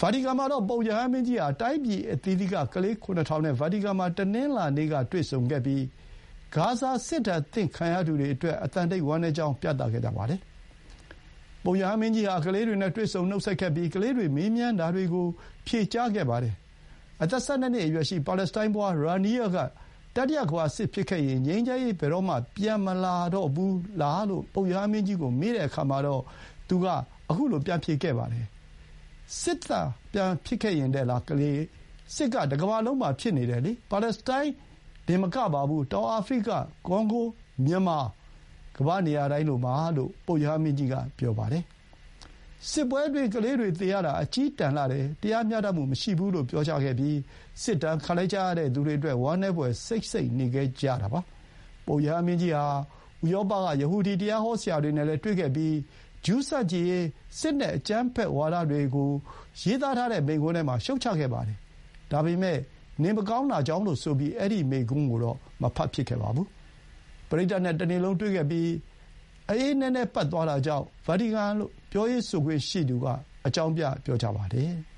ဗာတီကန်မှာတော့ပုပ်ရဟန်းမင်းကြီးဟာတိုင်းပြည်အသီးသီးကကလေး 7,000 နဲ့ဗာတီကန်မှာတနင်္လာနေ့ကတွေ့ဆုံခဲ့ပြီးဂါဇာစစ်ဒဏ်သင့်ခံရသူတွေအတွက်အသံတိတ်ဝမ်းနည်းကြောင်းပြသခဲ့ကြပါတယ်။ပုပ်ရဟန်းမင်းကြီးဟာကလေးတွေနဲ့တွေ့ဆုံနှုတ်ဆက်ခဲ့ပြီးကလေးတွေမေးမြန်းတာတွေကိုဖြေကြားခဲ့ပါတယ်။အသက် 12 နှစ်အရွယ်ရှိပါလက်စတိုင်းဖွားရာနီယာကတတိယကမ္ဘာစစ်ဖြစ်ခဲ့ရင်ငြိမ်းချမ်းရေးဘယ်တော့မှပြန်မလာတော့ဘူးလားလို့ပုပ်ရဟန်းမင်းကြီးကိုမေးတဲ့အခါမှာတော့သူကအခုလိုပြန်ဖြေခဲ့ပါတယ်။စစ်သာပြန်ဖြစ်ခဲ့ရင်တဲ့လားကလေးစစ်ကတကမ္ဘာလုံးမှာဖြစ်နေတယ်လေပါလက်စတိုင်းဒီမကပါဘူးတောင်အာဖရိကကွန်ဂိုမြန်မာကမ္ဘာနေရာတိုင်းလိုမှာလို့ပုပ်ရဟန်းမင်းကြီးကပြောပါတယ်။စစ်ပွဲတွေကလေးတွေသေရတာအကြီးတန်းလာတယ်တရားမျှတမှုမရှိဘူးလို့ပြောကြားခဲ့ပြီးစစ်တမ်းခံလိုက်ကြရတဲ့သူတွေအတွက်ဝမ်းနည်းဖွယ်စိတ်နေခဲ့ကြတာပါ။ပုပ်ရဟန်းမင်းကြီးဟာဥရောပကယဟူဒီတရားဟောဆရာတွေနဲ့လည်းတွေ့ခဲ့ပြီးဂျူးဆန့်ကျင်ရေးစစ်နဲ့အကြမ်းဖက်ဝါဒတွေကိုရေးသားထားတဲ့မိန့်ခွန်းထဲမှာရှုတ်ချခဲ့ပါတယ်။ဒါပေမဲ့နေမကောင်းတာကြောင့်လို့ဆိုပြီးအဲ့ဒီမိန့်ခွန်းကိုတော့မဖတ်ဖြစ်ခဲ့ပါဘူး။ပရိသတ်နဲ့တနေ့လုံးတွေ့ခဲ့ပြီးအေးနည်းနည်းပတ်သွားတာကြောင့်ဗာတီကန်လို့ပြောရေးဆိုခွင့်ရှိသူကအကြောင်းပြပြောကြပါတယ်။